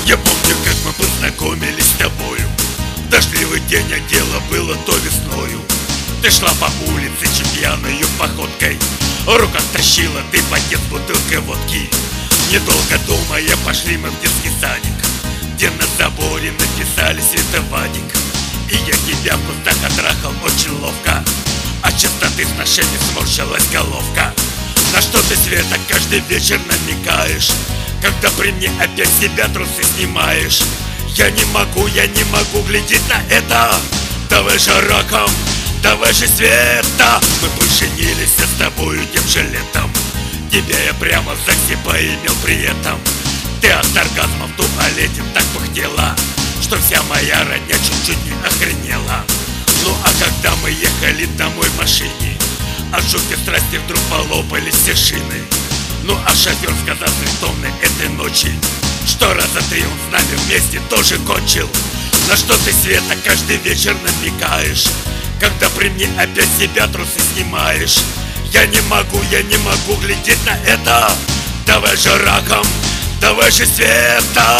Я помню, как мы познакомились с тобою. В дождливый день, а дело было то весною. Ты шла по улице пьяною походкой, в руках тащила ты пакет с бутылкой водки. Недолго думая, пошли мы в детский садик, где на заборе написали «Света Вадик». И я тебя в кустах оттрахал очень ловко, от частоты сношений сморщилась головка. На что ты, Света, каждый вечер намекаешь, когда при мне опять себя трусы снимаешь? Я не могу глядеть на это. Давай же раком, давай же, Света. Мы поженились с тобою тем же летом. Тебя я прямо в ЗАГСе поимел при этом. Ты от оргазма в туалете так пыхтела, что вся моя родня чуть-чуть не охренела. Ну а когда мы ехали домой в машине, от жуткой страсти вдруг полопались все шины. Ну а шофер сказал Христовной этой ночи, что раза 3 он с нами вместе тоже кончил. На что ты, Света, каждый вечер намекаешь, когда при мне опять себя трусы снимаешь? Я не могу глядеть на это. Давай же раком, давай же, Света.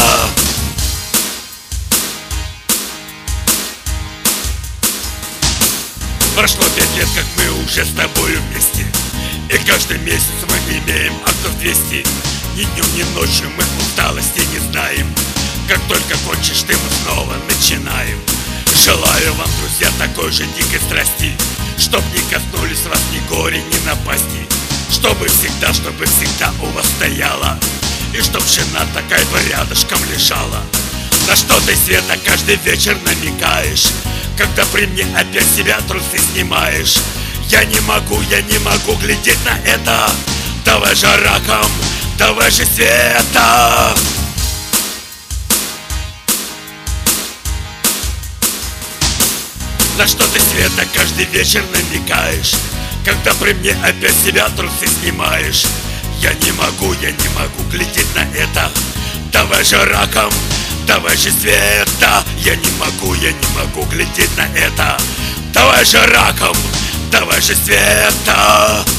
Прошло 5 лет, как мы уже с тобою вместе, и каждый месяц мы имеем актов 200. Ни днем, ни ночью мы усталости не знаем. Как только кончишь ты, мы снова начинаем. Желаю вам, друзья, такой же дикой страсти, чтоб не коснулись вас ни горе, ни напасти. Чтобы всегда у вас стояла, и чтоб жена такая бы рядышком лежала. На что ты, Света, каждый вечер намекаешь, когда при мне опять себя трусы снимаешь? Я не могу глядеть на это. Давай же раком, давай же, Света. На что ты, Света, каждый вечер намекаешь, когда при мне опять себя трусы снимаешь? Я не могу глядеть на это. Давай же раком, давай же, Света. Я не могу глядеть на это. Давай же раком, давай же, Света.